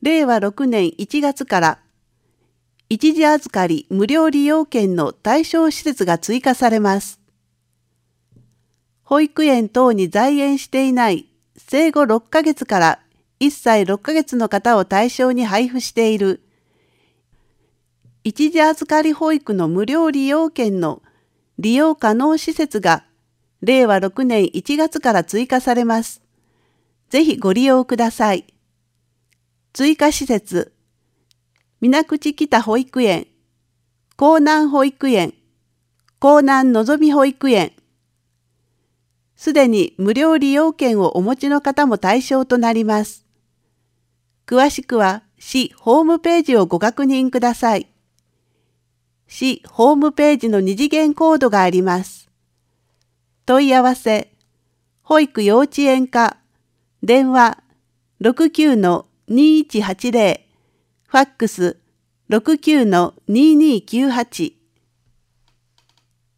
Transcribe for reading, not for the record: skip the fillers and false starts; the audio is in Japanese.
令和6年1月から一時預かり無料利用券の対象施設が追加されます。保育園等に在園していない生後6ヶ月から1歳6ヶ月の方を対象に配布している一時預かり保育の無料利用券の利用可能施設が令和6年1月から追加されます。ぜひご利用ください。追加施設、水口北保育園、江南保育園、江南のぞみ保育園。すでに無料利用券をお持ちの方も対象となります。詳しくは市ホームページをご確認ください。市ホームページの二次元コードがあります。問い合わせ、保育幼稚園課、電話 69-2180、ファックス 69-2298